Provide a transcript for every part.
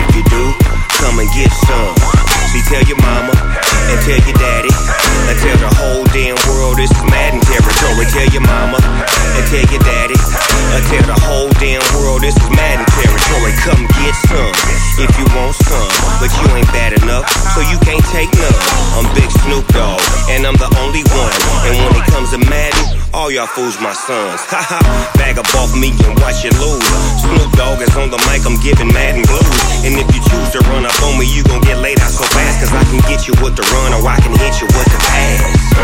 if you do, come and get some. See, tell your mama and tell your daddy and tell the whole damn world this is Madden territory. Tell your mama and tell your daddy and tell the whole damn world this is Madden territory. Come get some if you want some, but you ain't bad enough, so you can't take none. I'm Big Snoop Dogg, and I'm the only one. And when it comes to Madden, all y'all fools my sons. Haha, bag up off me and watch you lose. Snoop Dogg is on the mic, I'm giving Madden blues. And if you choose to run up on me, you gon' get laid out so fast, cause I can get you with the run or I can hit you with the pass.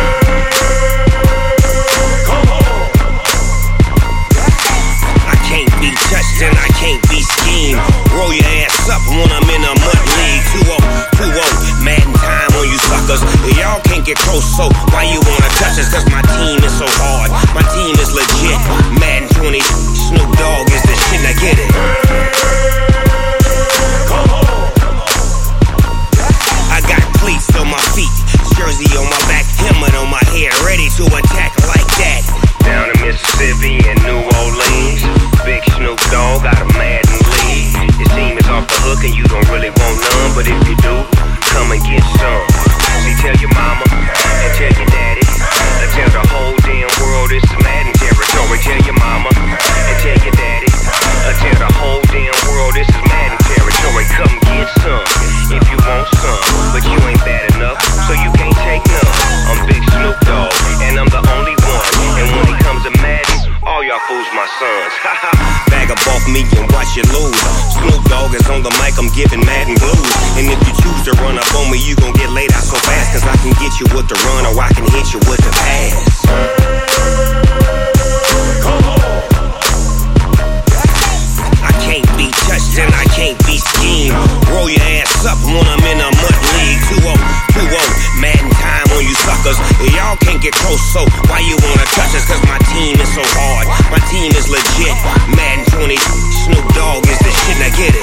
I can't be touched and I can't be schemed. Roll your ass up when I'm in a mud league. 2-0, 2-0, Madden time on you suckers. Y'all can't get close, so why you wanna touch us? Cause my team is so hard, my team is legit. Madden 20, Snoop Dogg is the shit, now get it. I got cleats on my feet, jersey on my back, helmet on my head, ready to attack like that. Down in Mississippi and New Orleans, Big Snoop Dogg got a Madden league. Your team is off the hook and you don't really want none, but if you do, come and get some. See, tell your mama and tell your daddy and tell the whole damn world this is Madden territory. Tell your mama and tell your daddy and tell the whole damn world this is Madden territory. Come get some if you want some, but you ain't bad enough, so you can't take none. I'm Big Snoop Dogg, and I'm the only one. And when it comes to Madden, all y'all fools my sons. Haha, bag up off me and watch you lose. Snoop Dogg is on the mic, I'm giving Madden blues. And if you choose to run up on me, you gon' get laid out so fast, cause I can get you with the run or I can hit you with the pass. I can't be touched and I can't be schemed. Roll your ass up when I'm in a mud league. 2-0, 2-0, Madden time on you suckers. Y'all can't get close, so why you wanna touch us? Cause my team is so hard, my team is legit. Madden 20, Snoop Dogg is the shit, now get it.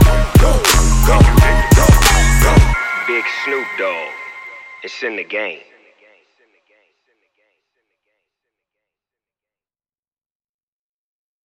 Big Snoop Dogg, it's in the game.